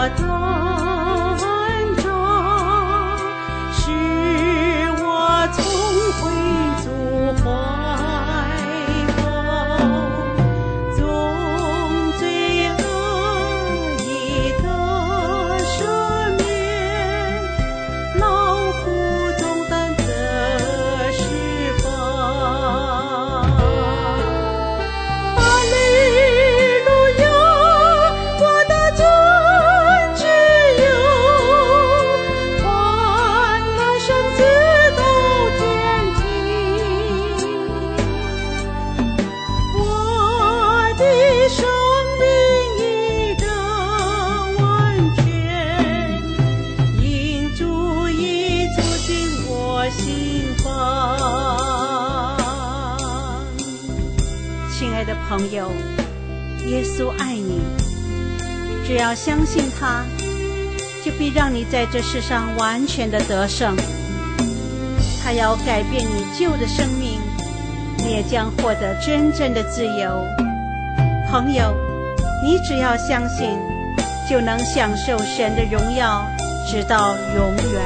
朋友，耶稣爱你，只要相信他，就必让你在这世上完全的得胜。他要改变你旧的生命，你也将获得真正的自由。朋友，你只要相信，就能享受神的荣耀，直到永远。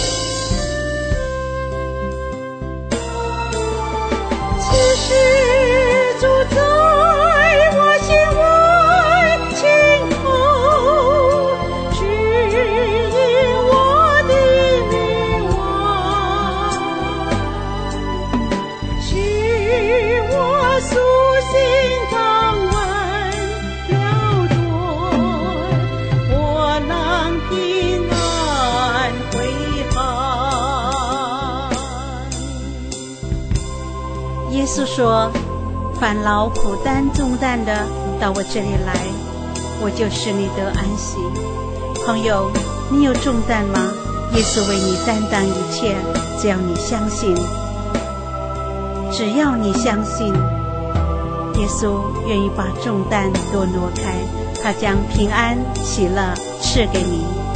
其实主在我心怀情厚，指引我的迷惘，使我苏醒当温了多，我能平安归航。 耶稣说，凡劳苦担重担的，到我这里来，我就使你得安息。朋友，你有重担吗？耶稣为你担当一切，只要你相信。只要你相信，耶稣愿意把重担都挪开，他将平安喜乐赐给你。